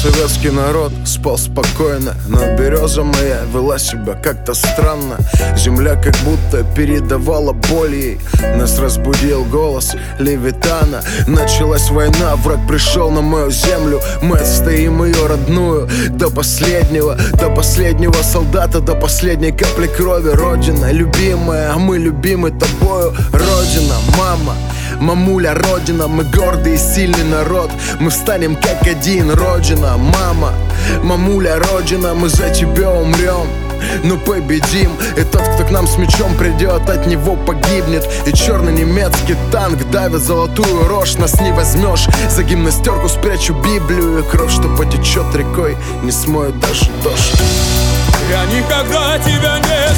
советский народ спал спокойно, но береза моя вела себя как-то странно. Земля как будто передавала боль ей. Нас разбудил голос Левитана. Началась война, враг пришел на мою землю. Мы отстоим ее родную до последнего солдата, до последней капли крови. Родина любимая, а мы любимы тобою. Родина, мама, мамуля, родина. Мы гордый и сильный народ, мы встанем как один. Родина, мама, мамуля, родина. Мы за тебя умрем, но победим. И тот, кто к нам с мечом придет, от него погибнет. И черный немецкий танк давит золотую рожь. Нас не возьмешь, за гимнастерку спрячу Библию. И кровь, что потечет рекой, не смоет даже дождь. Я никогда тебя не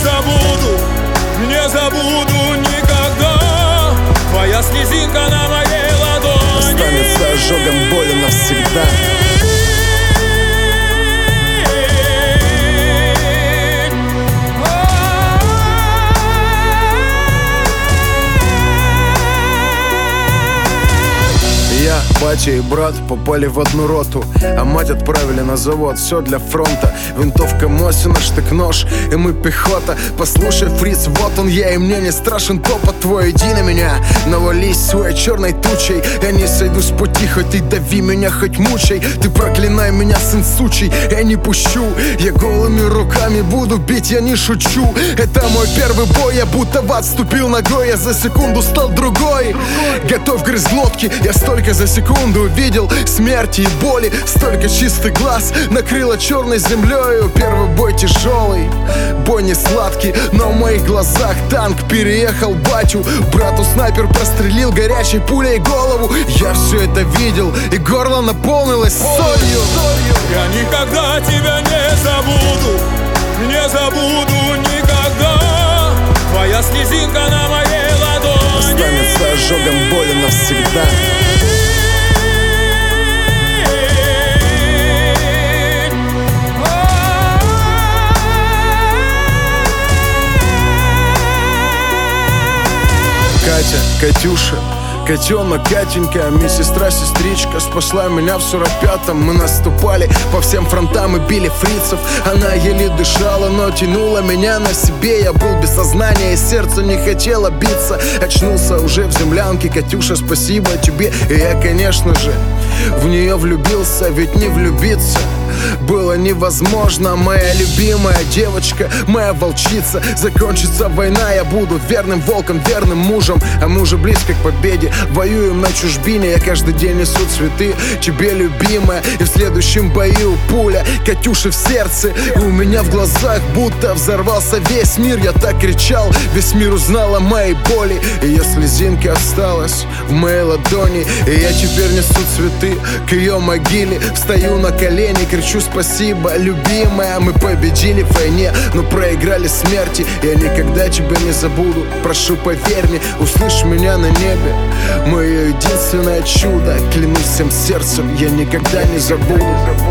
забуду никогда. Твоя слезинка на моей ладони останется ожогом боли навсегда. Я, батя и брат попали в одну роту, а мать отправили на завод. Все для фронта, винтовка Мосина, штык-нож, и мы пехота. Послушай, фриц, вот он я, и мне не страшен топот твой. Иди на меня, навались своей черной тучей. Я не сойду с пути, хоть ты дави меня, хоть мучай. Ты проклинай меня, сын сучий, я не пущу. Я голыми руками буду бить, я не шучу. Это мой первый бой, я будто в ад вступил ногой. Я за секунду стал другой, готов грызть глотки. Я столько за секунду увидел смерти и боли, столько чистых глаз накрыло черной землею. Первый бой тяжелый, бой не сладкий, но в моих глазах танк переехал батю. Брату снайпер прострелил горячей пулей голову. Я все это видел, и горло наполнилось солью. Я никогда тебя не забуду никогда. Твоя слезинка на моей ладони останется ожогом боли навсегда. Катя, Катюша, котенок, Катенька, медсестра, сестричка спасла меня в 45-м. Мы наступали по всем фронтам и били фрицев. Она еле дышала, но тянула меня на себе. Я был без сознания, и сердце не хотело биться. Очнулся уже в землянке. Катюша, спасибо тебе. И я, конечно же, в нее влюбился, ведь не влюбиться было невозможно. Моя любимая девочка, моя волчица. Закончится война, я буду верным волком, верным мужем. А мы уже близко к победе, воюем на чужбине. Я каждый день несу цветы тебе, любимая. И в следующем бою пуля Катюши в сердце. И у меня в глазах будто взорвался весь мир. Я так кричал, весь мир узнал о моей боли. И ее слезинка осталась в моей ладони. И я теперь несу цветы к ее могиле. Встаю на колени, кричу спасибо, любимая. Мы победили в войне, но проиграли смерти. Я никогда тебя не забуду, прошу, поверь мне. Услышь меня на небе, мое единственное чудо. Клянусь всем сердцем, я никогда не забуду.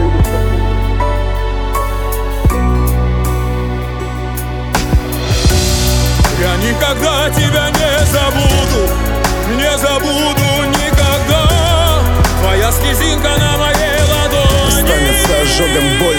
Я никогда тебя не забуду никогда. Твоя слезинка на моей ладони останется ожогом боли